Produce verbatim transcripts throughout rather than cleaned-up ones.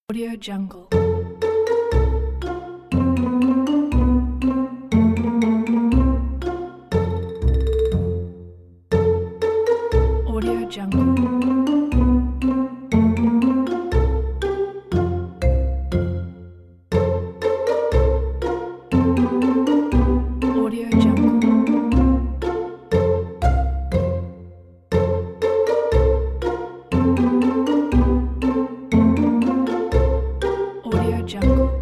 Audio Jungle. Audio Jungle. Audio Jungle. Audio Jungle.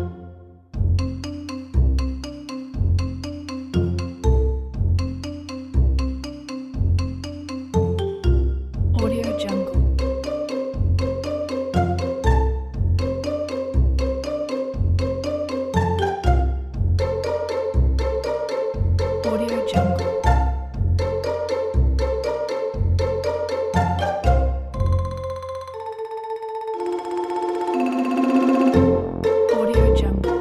Audio Jungle. Audio Jungle. Audio Jungle.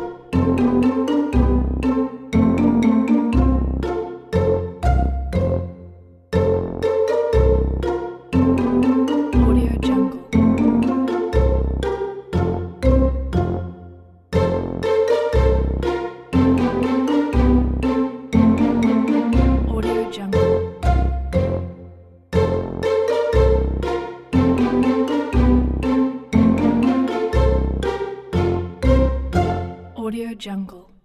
Audio Jungle. Audio Jungle. Audio Jungle.